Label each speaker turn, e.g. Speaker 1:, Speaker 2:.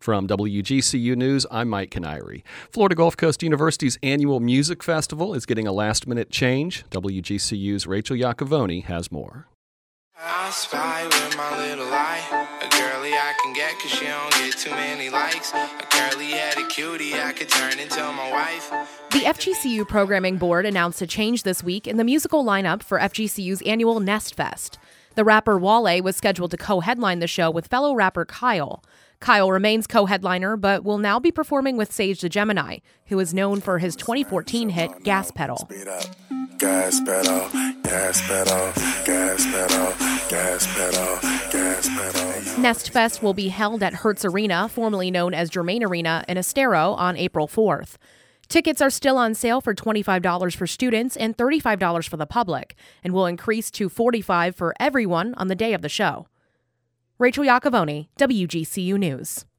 Speaker 1: From WGCU News, I'm Mike Canary. Florida Gulf Coast University's annual music festival is getting a last-minute change. WGCU's Rachel Iacovone has more.
Speaker 2: I spy with my little eye, a girly I can get cause she don't get too many likes, a curly-headed cutie I could turn into my wife.
Speaker 3: The FGCU Programming Board announced a change this week in the musical lineup for FGCU's annual Nest Fest. The rapper Wale was scheduled to co-headline the show with fellow rapper Kyle. Kyle remains co-headliner, but will now be performing with Sage the Gemini, who is known for his 2014 hit Gas Pedal.
Speaker 4: Gas pedal, gas pedal, gas pedal, gas pedal, gas pedal.
Speaker 3: Nest Fest will be held at Hertz Arena, formerly known as Germain Arena, in Estero on April 4th. Tickets are still on sale for $25 for students and $35 for the public, and will increase to $45 for everyone on the day of the show. Rachel Iacovone, WGCU News.